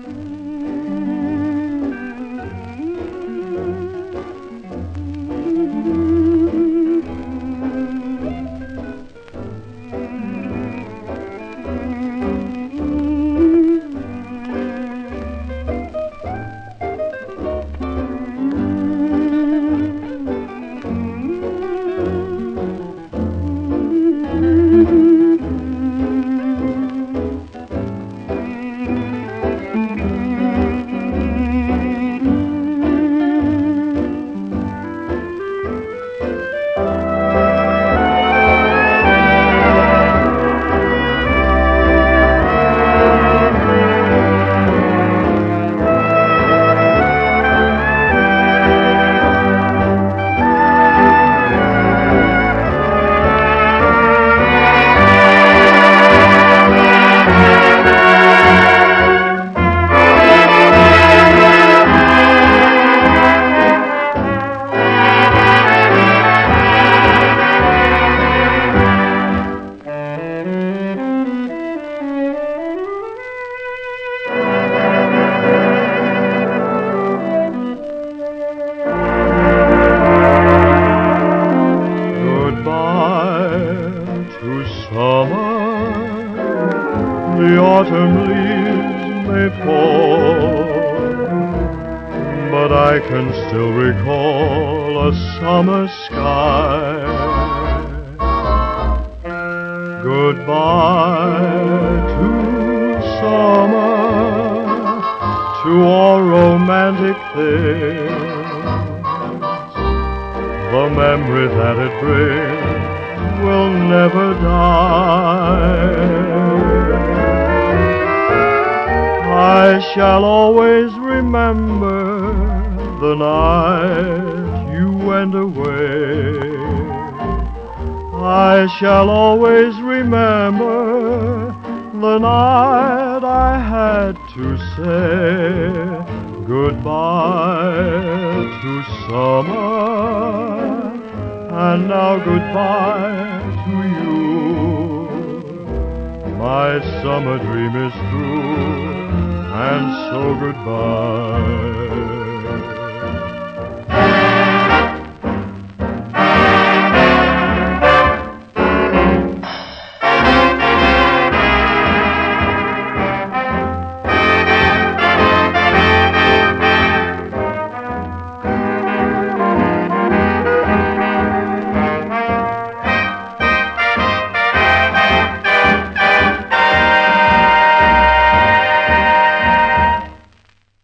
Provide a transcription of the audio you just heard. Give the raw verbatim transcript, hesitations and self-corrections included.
The autumn leaves may fall, but I can still recall a summer sky. Goodbye to summer, to all romantic things. The memory that it brings will never die. I shall always remember the night you went away. I shall always remember the night I had to say goodbye to summer, and now goodbye to you. My summer dream is through, and so goodbye.